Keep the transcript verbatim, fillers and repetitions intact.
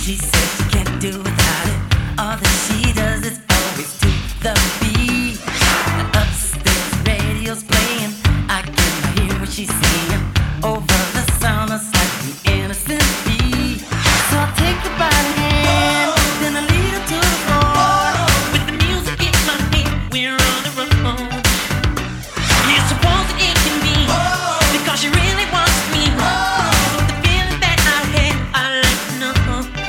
She said she can't do without it. All that she does is always to the beat. And upstairs radio's playing. I can hear what she's saying over